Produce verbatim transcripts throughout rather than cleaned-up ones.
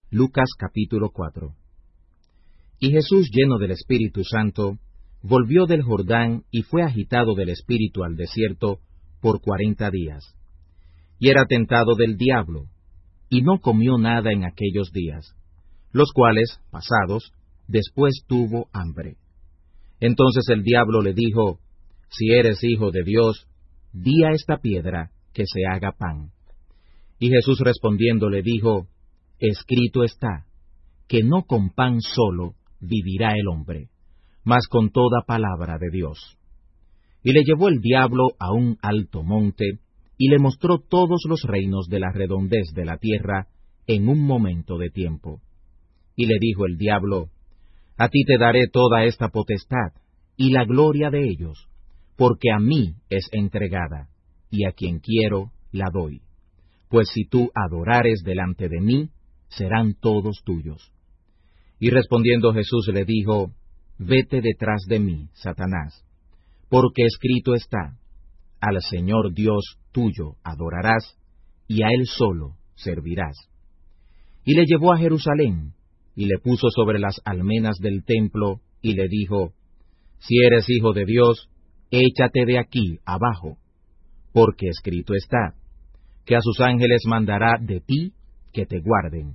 Lucas capítulo cuatro. Y Jesús, lleno del Espíritu Santo, volvió del Jordán y fue agitado del Espíritu al desierto por cuarenta días. Y era tentado del diablo, y no comió nada en aquellos días, los cuales, pasados, después tuvo hambre. Entonces el diablo le dijo: Si eres hijo de Dios, di a esta piedra que se haga pan. Y Jesús respondiendo le dijo: Escrito está, que no con pan solo vivirá el hombre, mas con toda palabra de Dios. Y le llevó el diablo a un alto monte, y le mostró todos los reinos de la redondez de la tierra en un momento de tiempo. Y le dijo el diablo: A ti te daré toda esta potestad, y la gloria de ellos, porque a mí es entregada, y a quien quiero la doy. Pues si tú adorares delante de mí, serán todos tuyos. Y respondiendo Jesús le dijo: Vete detrás de mí, Satanás, porque escrito está: Al Señor Dios tuyo adorarás, y a Él solo servirás. Y le llevó a Jerusalén, y le puso sobre las almenas del templo, y le dijo: Si eres hijo de Dios, échate de aquí abajo, porque escrito está, que a sus ángeles mandará de ti que te guarden,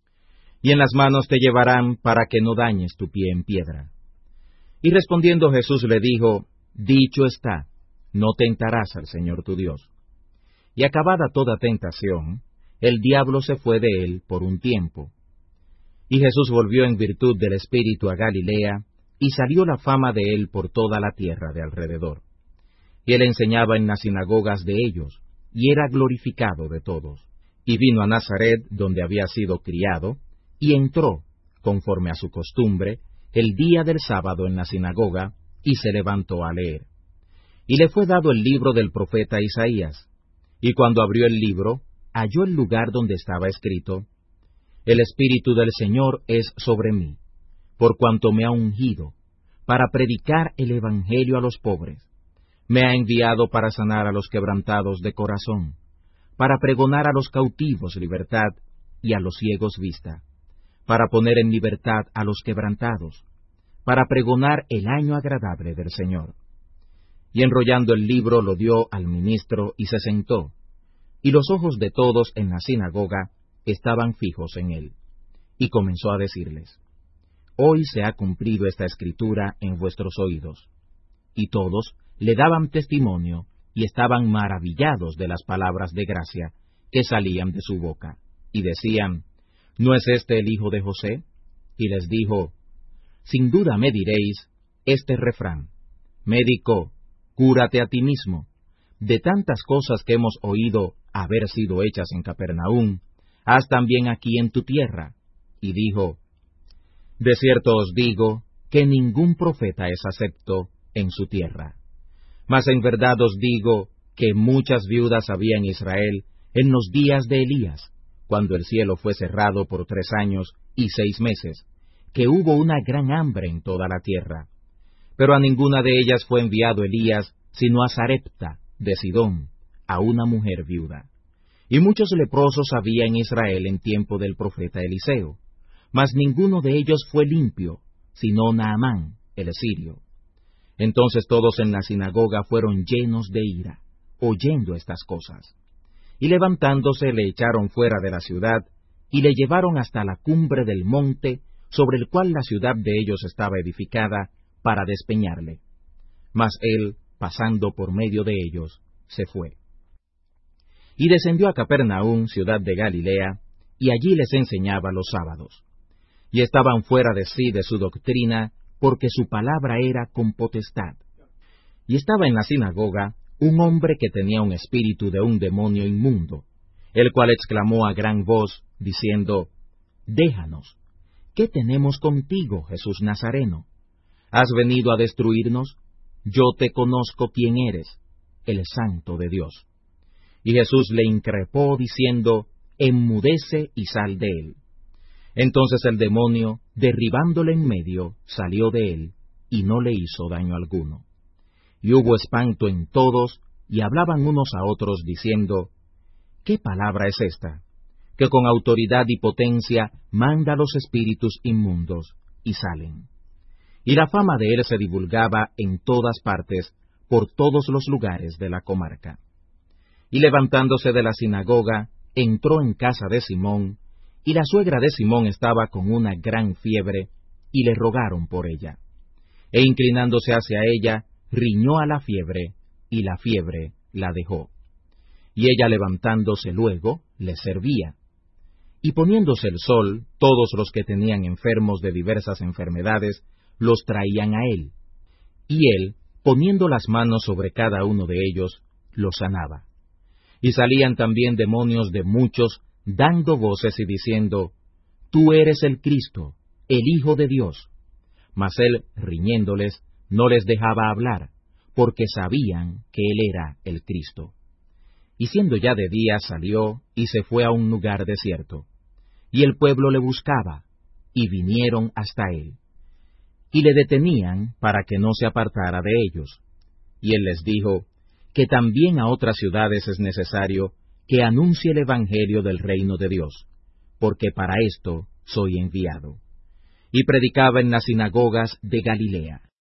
y en las manos te llevarán para que no dañes tu pie en piedra. Y respondiendo Jesús le dijo: Dicho está, no tentarás al Señor tu Dios. Y acabada toda tentación, el diablo se fue de él por un tiempo. Y Jesús volvió en virtud del Espíritu a Galilea, y salió la fama de él por toda la tierra de alrededor. Y él enseñaba en las sinagogas de ellos, y era glorificado de todos. Y vino a Nazaret, donde había sido criado, y entró, conforme a su costumbre, el día del sábado en la sinagoga, y se levantó a leer. Y le fue dado el libro del profeta Isaías, y cuando abrió el libro, halló el lugar donde estaba escrito: El Espíritu del Señor es sobre mí, por cuanto me ha ungido, para predicar el Evangelio a los pobres. Me ha enviado para sanar a los quebrantados de corazón, para pregonar a los cautivos libertad, y a los ciegos vista, para poner en libertad a los quebrantados, para pregonar el año agradable del Señor. Y enrollando el libro lo dio al ministro y se sentó, y los ojos de todos en la sinagoga estaban fijos en él. Y comenzó a decirles: Hoy se ha cumplido esta escritura en vuestros oídos. Y todos le daban testimonio, y estaban maravillados de las palabras de gracia que salían de su boca, y decían: ¿No es este el hijo de José? Y les dijo: Sin duda me diréis este refrán: Médico, cúrate a ti mismo. De tantas cosas que hemos oído haber sido hechas en Capernaum, haz también aquí en tu tierra. Y dijo: De cierto os digo que ningún profeta es acepto en su tierra. Mas en verdad os digo que muchas viudas había en Israel en los días de Elías, cuando el cielo fue cerrado por tres años y seis meses, que hubo una gran hambre en toda la tierra. Pero a ninguna de ellas fue enviado Elías, sino a Sarepta de Sidón, a una mujer viuda. Y muchos leprosos había en Israel en tiempo del profeta Eliseo, mas ninguno de ellos fue limpio, sino Naamán, el sirio. Entonces todos en la sinagoga fueron llenos de ira, oyendo estas cosas. Y levantándose le echaron fuera de la ciudad, y le llevaron hasta la cumbre del monte, sobre el cual la ciudad de ellos estaba edificada, para despeñarle. Mas él, pasando por medio de ellos, se fue. Y descendió a Capernaum, ciudad de Galilea, y allí les enseñaba los sábados. Y estaban fuera de sí de su doctrina, porque su palabra era con potestad. Y estaba en la sinagoga un hombre que tenía un espíritu de un demonio inmundo, el cual exclamó a gran voz, diciendo: Déjanos, ¿qué tenemos contigo, Jesús Nazareno? ¿Has venido a destruirnos? Yo te conozco quién eres, el Santo de Dios. Y Jesús le increpó, diciendo: Enmudece y sal de él. Entonces el demonio, derribándole en medio, salió de él, y no le hizo daño alguno. Y hubo espanto en todos, y hablaban unos a otros, diciendo: ¿Qué palabra es esta? que con autoridad y potencia manda los espíritus inmundos, y salen. Y la fama de él se divulgaba en todas partes, por todos los lugares de la comarca. Y levantándose de la sinagoga, entró en casa de Simón, y la suegra de Simón estaba con una gran fiebre, y le rogaron por ella. E inclinándose hacia ella, riñó a la fiebre, y la fiebre la dejó. Y ella levantándose luego, le servía. Y poniéndose el sol, todos los que tenían enfermos de diversas enfermedades, los traían a él. Y él, poniendo las manos sobre cada uno de ellos, los sanaba. Y salían también demonios de muchos, dando voces y diciendo, Tú eres el Cristo, el Hijo de Dios. Mas él, riñéndoles, no les dejaba hablar, porque sabían que él era el Cristo. Y siendo ya de día salió, y se fue a un lugar desierto. Y el pueblo le buscaba, y vinieron hasta él. Y le detenían para que no se apartara de ellos. Y él les dijo, que también a otras ciudades es necesario que anuncie el Evangelio del reino de Dios, porque para esto soy enviado. Y predicaba en las sinagogas de Galilea.